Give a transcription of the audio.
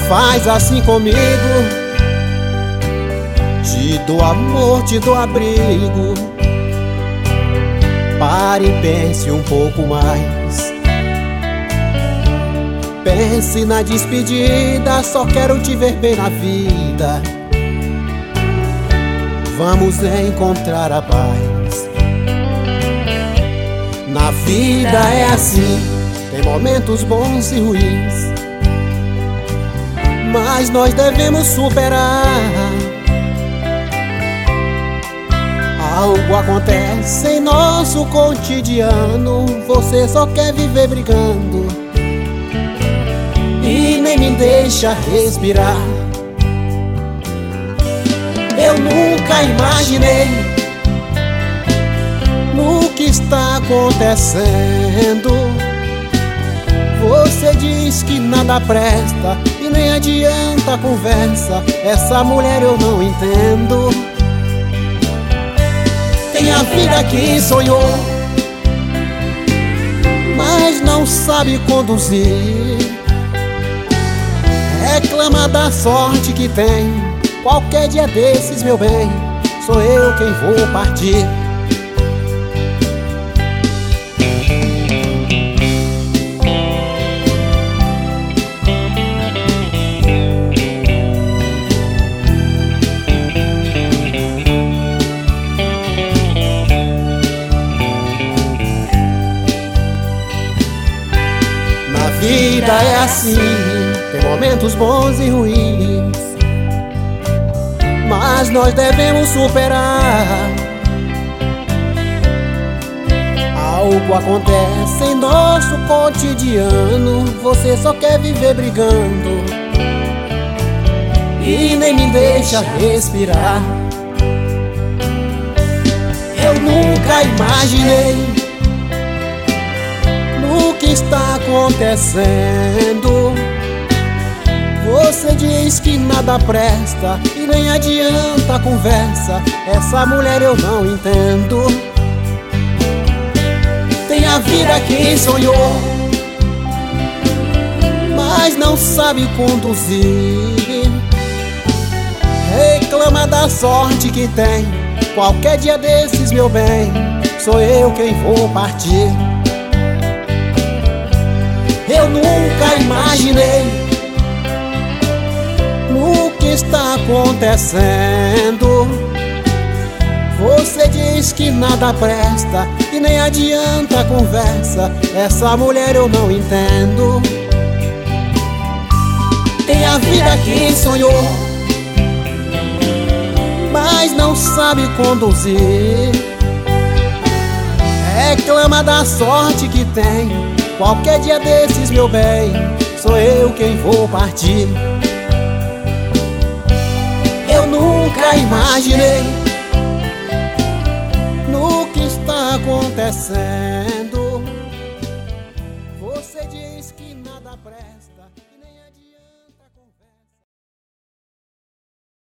faz assim comigo. Te dou amor, te dou abrigo. Pare e pense um pouco mais. Pense na despedida, só quero te ver bem na vida. Vamos encontrar a paz. Na vida é assim, tem momentos bons e ruins, mas nós devemos superar. Algo acontece em nosso cotidiano, você só quer viver brigando e nem me deixa respirar. Eu nunca imaginei no que está acontecendo. Você diz que nada presta e nem adianta a conversa. Essa mulher eu não entendo. Tem a vida que sonhou, mas não sabe conduzir. Reclama da sorte que tem. Qualquer dia desses, meu bem, sou eu quem vou partir. Na vida é assim, tem momentos bons e ruins, mas nós devemos superar. Algo acontece em nosso cotidiano, você só quer viver brigando e nem me deixa respirar. Eu nunca imaginei no que está acontecendo. Você diz que nada presta e nem adianta a conversa. Essa mulher eu não entendo. Tem a vida que sonhou, mas não sabe conduzir. Reclama da sorte que tem. Qualquer dia desses, meu bem, sou eu quem vou partir. Eu nunca imaginei no que está acontecendo. Você diz que nada presta e nem adianta a conversa. Essa mulher eu não entendo. Tem a vida que sonhou, mas não sabe conduzir. Reclama da sorte que tem. Qualquer dia desses, meu bem, sou eu quem vou partir. Eu nunca imaginei no que está acontecendo. Você diz que nada presta.